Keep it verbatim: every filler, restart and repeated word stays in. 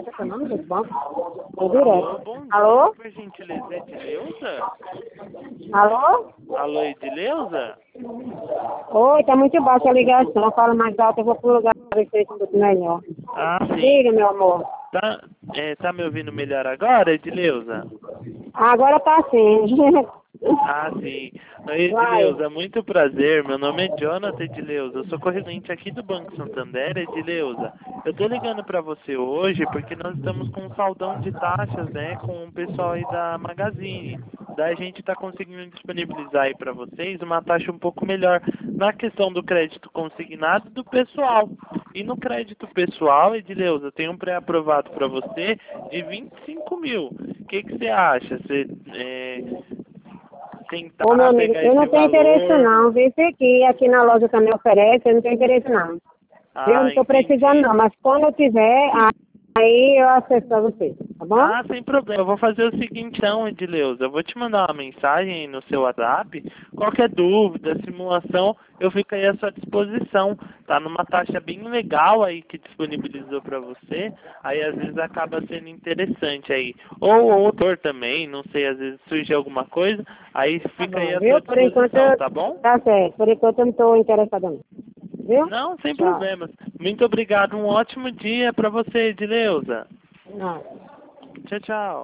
Esse é o nome do banco? É Alô, direto. bom Alô? dia, por gentileza, é Edileuza? Alô? Alô, Edileuza? Oi, tá muito baixa a ligação. Fala mais alto, eu vou pro lugar para ver se é um pouco melhor. Ah, sim. Diga, meu amor. Tá, é, tá me ouvindo melhor agora, Edileuza? Agora tá sim. Ah, sim. Oi, Vai. Edileuza, muito prazer. Meu nome é Jonathan Edileuza. Eu sou correspondente aqui do Banco Santander, Edileuza. Eu tô ligando para você hoje porque nós estamos com um saldão de taxas, né, com o pessoal aí da Magazine. Daí a gente está conseguindo disponibilizar aí para vocês uma taxa um pouco melhor na questão do crédito consignado do pessoal. E no crédito pessoal, Edileuza, tem um pré-aprovado para você de vinte e cinco mil. O que que você acha? Você é, tentar Ô, meu amigo, pegar eu esse não tenho interesse valor? não. Vê se aqui, aqui na loja também oferece, eu não tenho interesse não. Eu não Ah, tô precisando entendi. não, mas quando eu tiver, aí eu acesso pra você, tá bom? Ah, sem problema. Eu vou fazer o seguinte então, Edileuza. Eu vou te mandar uma mensagem no seu WhatsApp. Qualquer dúvida, simulação, eu fico aí à sua disposição. Tá numa taxa bem legal aí que disponibilizou para você. Aí às vezes acaba sendo interessante aí. Ou outro também, não sei, às vezes surge alguma coisa. Aí Tá fica aí bom, à sua viu? Por enquanto, disposição, eu... tá bom? tá certo. Por enquanto eu não tô interessada não. Viu? Não, sem Tchau. problemas. Muito obrigado. Um ótimo dia para você, Edileuza. Não. Tchau, tchau.